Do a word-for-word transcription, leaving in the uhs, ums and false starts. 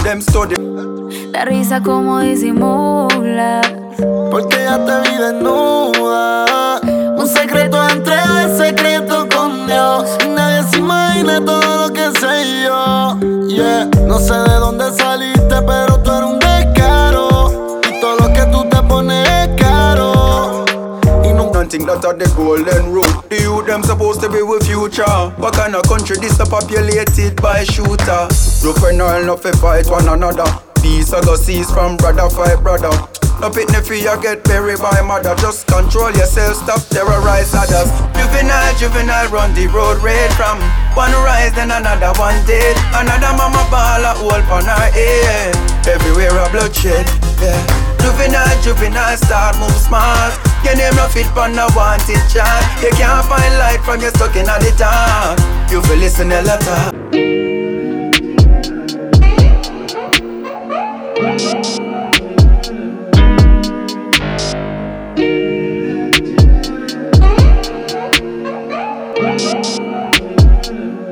them study. La risa como disimula, porque ya te vi desnuda. Un secreto entre el secreto con Dios. Y nadie se imagina todo lo que sé yo. Yeah, no sé de dónde saliste, pero tú eres un descaro. Y todo lo que tú te pones es caro. Y no Don't think that are the golden rule. The youth them supposed to be with future. What kind of country this is populated by shooter? No friend or no fi fight one another. Peace I go cease from brother fight brother. No pit no fear get buried by mother. Just control yourself, stop terrorize others. Juvenile, juvenile run the road red from one rise then another one dead. Another mama ball a hole on her head. Everywhere a bloodshed, yeah. Juvenile, juvenile start move smart. Your name no fit for no wanted chance. You can't find light from you stuck in the dark. You feel listen a lot.